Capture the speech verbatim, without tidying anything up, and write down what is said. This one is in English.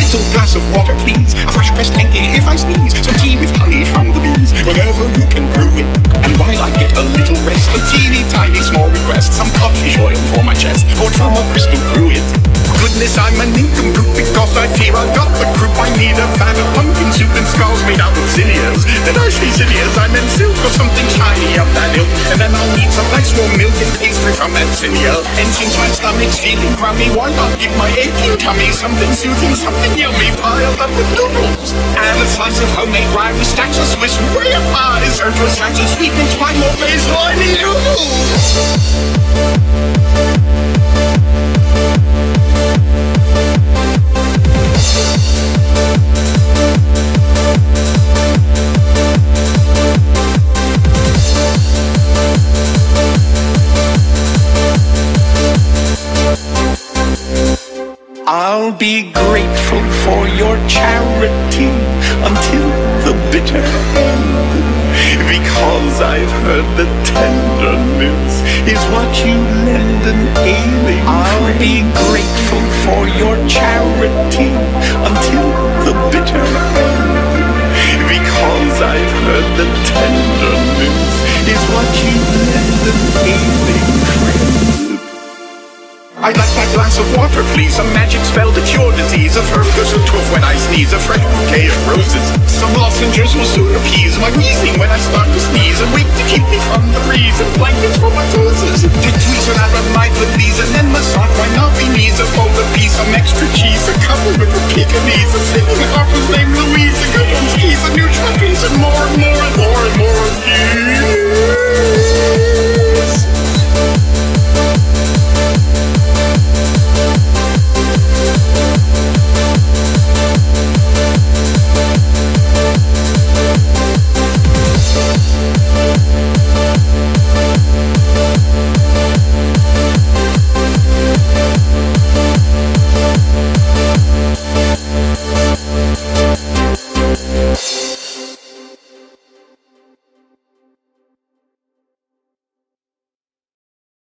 little glass of water, please. A fresh pressed Yankee if I sneeze. Some tea with honey from the bees. Whenever you can brew it. And while I get a little rest, a teeny tiny small request. Some codfish oil for my chest, poured from a crystal cruet. Goodness, I'm a nincompoop because I fear I got the croup. I need a fan of pumpkin soup and skulls made out of zinnias. Then I say zinnias, I meant silk or something shiny up that hill. And then I'll need some nice warm milk and pastry from that zinnia. And since my stomach's feeling crummy, why not give my aching tummy something soothing, something yummy piled up with noodles? And a slice of homemade rye with stacks of Swiss rare pies. Served with slices of sweetness, twine more baseline noodles. I'll be grateful for your charity until the bitter end, because I've heard that tenderness is what you lend an ailing I'll friend. Be grateful for your charity until the bitter end, because I've heard that tenderness is what you lend an ailing friend. I'd like my glass of water, please. A magic spell to cure disease. A Ferguson tooth when I sneeze. A fresh bouquet of roses. Some lozenges will soon appease my wheezing when I start to sneeze. A wig to keep me from the breeze. And blankets for my toes. To tweeze when I rub my foot these. And then massage my knobby knees. A folded piece, some extra cheese. A couple of Pekingese. A single